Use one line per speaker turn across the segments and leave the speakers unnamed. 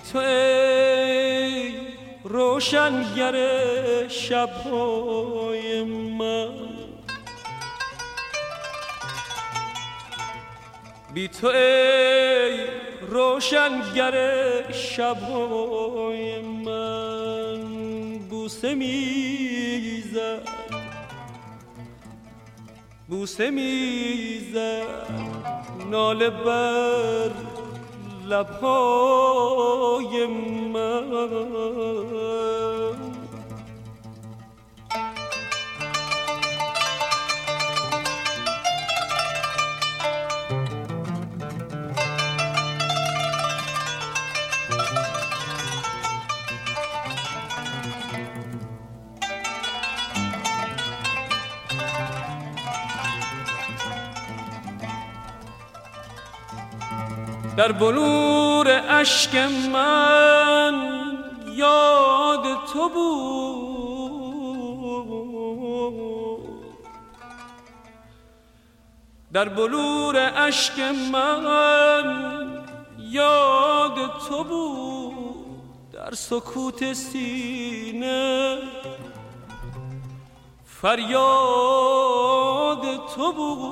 تو ای روشنگر شب‌های من، بی تو ای روشنگر شب‌های من، بوسه میزد بوسه میزد ناله بر لب‌های من. در بلور اشک من یاد تو بود، در بلور اشک من یاد تو بود، در سکوت سینه فریاد تو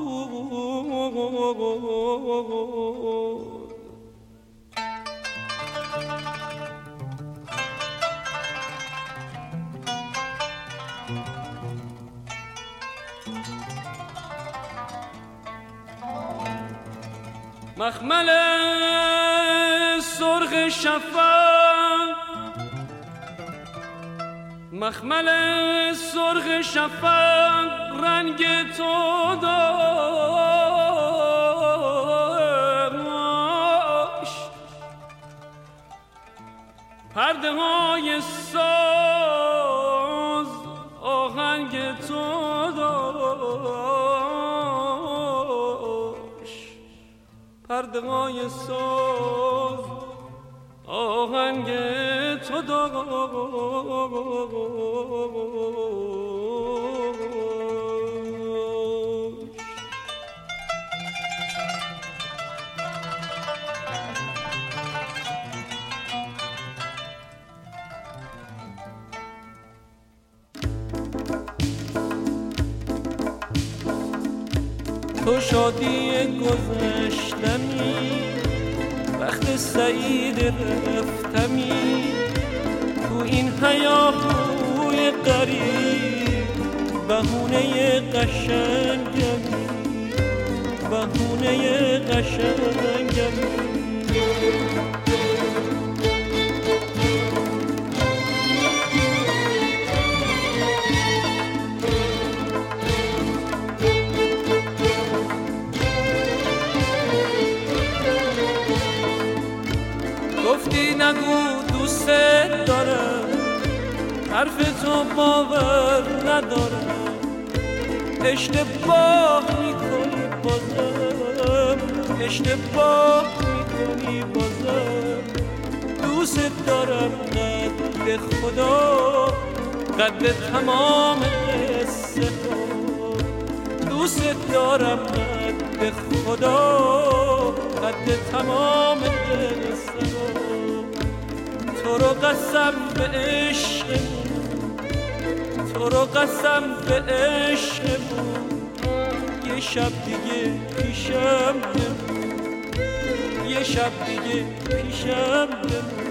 بود. مخمل سرخ شفق، مخمل سرخ شفق رنگ تو داشت، پرده های ساز آهنگ تو داشت، پرده های ساز آهنگ تو داشت. تو شادی گذشتمی، وقت سعید رفتمی، تو این هیاهوی غریب بهونه قشنگمی، بهونه قشنگمی. گفتی نگو دوست دارم، حرف تو باور ندارم، اشتباه میکنی بازم، اشتباه میکنی بازم. دوست دارم قد خدا، قد تمام قصه ها، دوست دارم قد خدا، قد تمام قصه ها. تو رو قسم به عشقمون، تو رو قسم به عشقمون، یه شب دیگه پیشم بمون، یه شب دیگه پیشم بمون.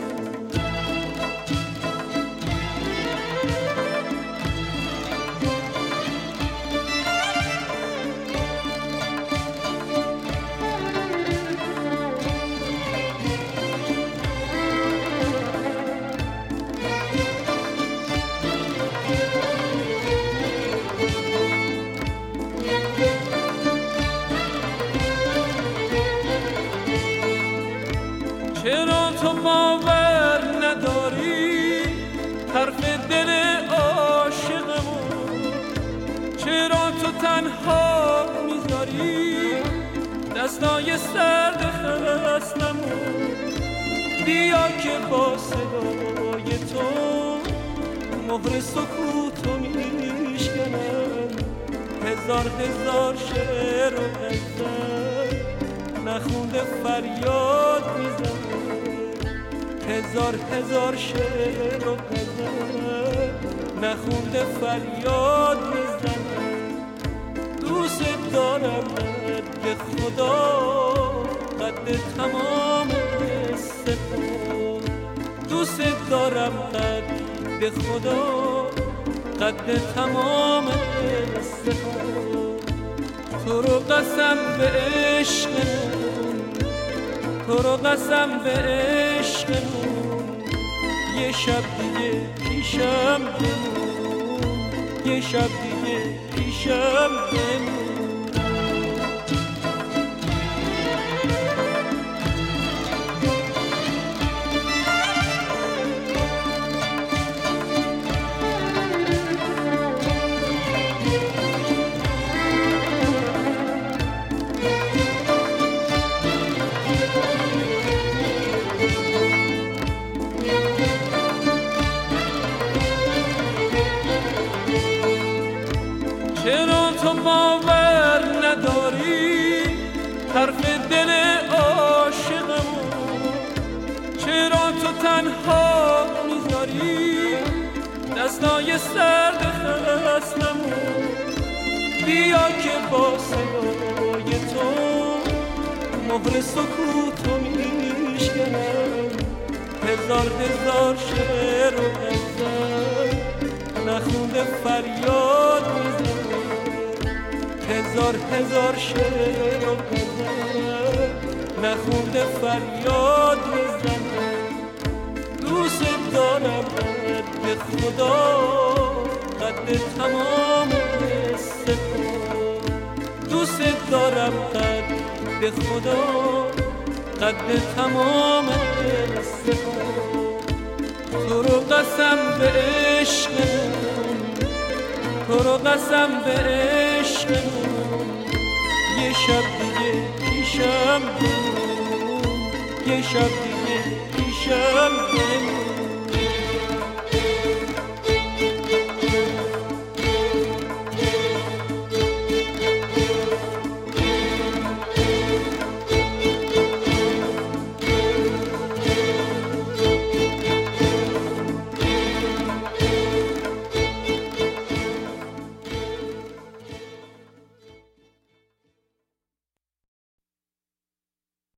چرا تو باور نداری حرف دل عاشقمون، چرا تو تنها میذاری دستای سرد خستمون. بیا که با صدای تو مهر سکوتو میشکنم، هزار هزار شعر و غزل نخونده فریاد میزنه، هزار هزار شعر و غزل نخونده فریاد میزنم. دوست دارم به خدا قد تمام سپر، دوست دارم قد خدا قد تمام سپر. تو رو قسم به عشقمون، تو رو قسم به عشقمون، یه شب دیگه پیشم بمون، یه شب دیگه پیشم بمون. چرا تو باور نداری حرف دل عاشقمو؟ چرا تو تنها میذاری دستای سرد خستمو؟ بیا که با صدای تو مهر سکوتو میشکنم. هزار هزار شعر و غزل نخونده فریاد میزنم. هزار هزار شعر و غزل نخونده فریاد میزنم. دوست دارم به خدا قد تمام سپر، دوست دارم قد خدا قد تمام سپر. تو رو قسم به عشقمون، تو رو قسم به عشقمون، یه شب دیگه پیشم بمون، یه شب دیگه پیشم بمون.